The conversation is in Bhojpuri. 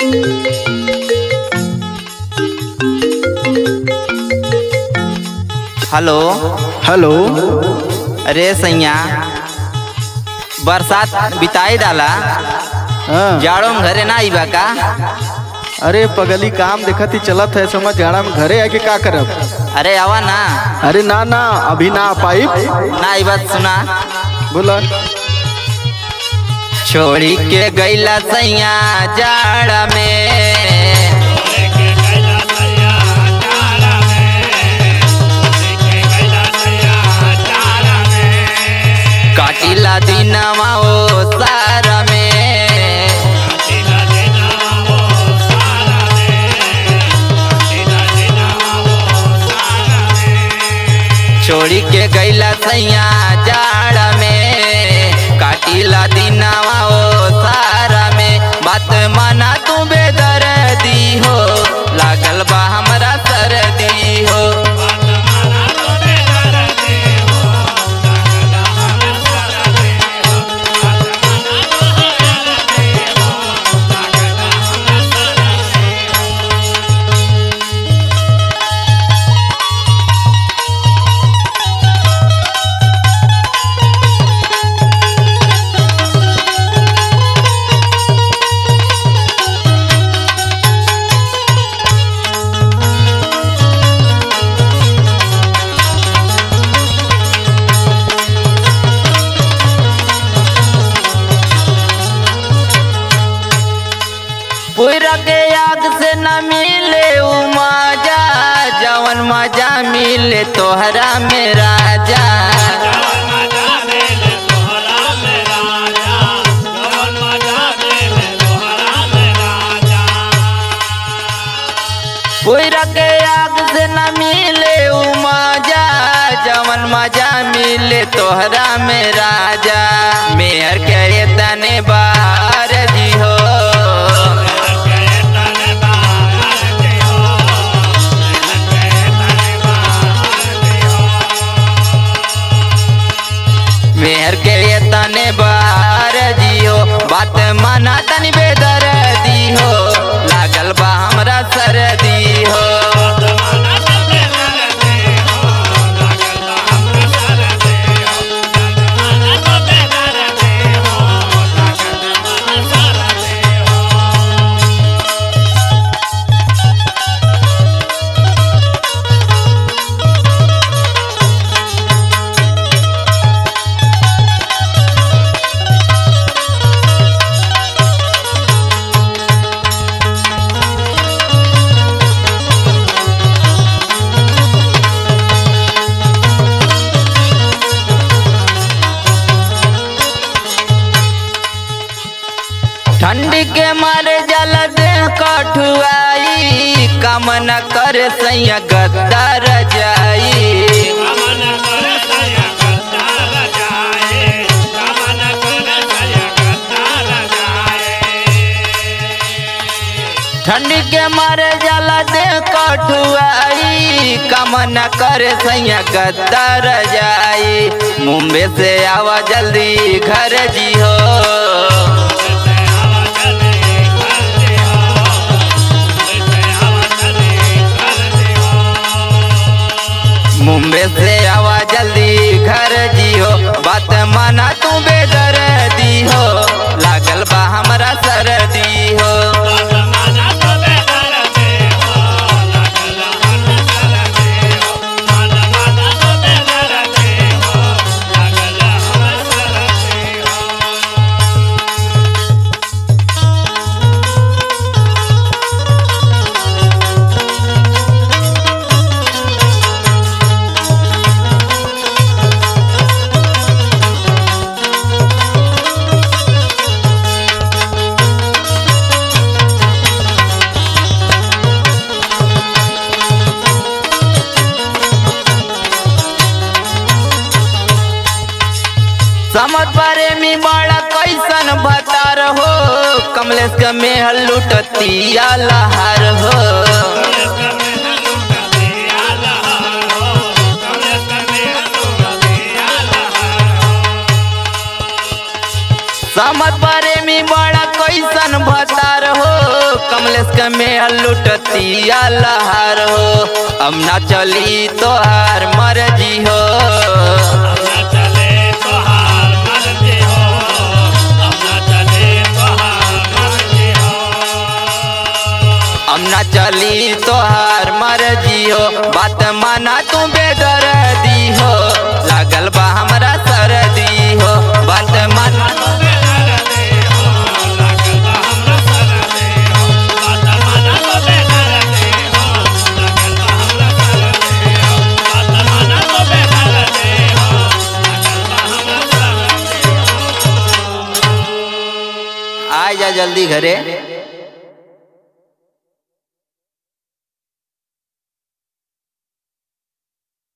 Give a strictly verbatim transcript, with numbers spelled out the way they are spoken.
Hello hello. अरे सैया बरसात बिताई डाला हाँ। जाड़ो में घरे ना आईबा का? अरे पगली काम देखत ही चलत है, समझ जाड़ा में घरे आके का करब? अरे आवा ना। अरे ना ना अभी ना आ पाई। ना आई बात सुना। बोला। छोड़ी के गईला सैया जाड़ा में, काटिला दिनवा ओ सारा में, छोड़ी के गईला सैया जाड़ा में, काटिला दिनवा ओ सारा में। बात माना तू बेदर्दी हो, लागल बा हमरा सर्दी हो। पूरा के याद से न मिले उ मजा, जवन मजा मिले तोहरा में राजा। पूरा के याद से न मिले उ मजा, जवन मजा मिले तोहरा में राजा। मेहर के तने बार जी हो, मेहर के तने बार जियो। बात माना तनी बेदर्दी हो, लागल बा हमरा सर्दी हो। ठंडी के मारे जल दे कठुआई, काम न करे सैया गद्दार जाई। ठंडी के मारे जल दे कठुआई, काम न करे सैया गद्दार जाई। मुंबई से आवा जल्दी घर जी हो, मुंबई से आवा जल्दी घर जियो। बात माना तू बेदर्दी हो, लागल बा हमरा सर्दी हो। समझ पारे में बड़ा कैसन भतार हो, कमलेश के मेहल लुटतिया लहार हो। समझ पारे में बड़ा कैसन भतार हो, कमलेश कमलेश के में लुटतिया लहार हो अब ना चली तोहार मर्जी हो अब ना चली तोहार मर्जी हो बात माना तू बेदर्दी हो लागल बा हमरा सरदी हो बात माना आ जा जल्दी घरे।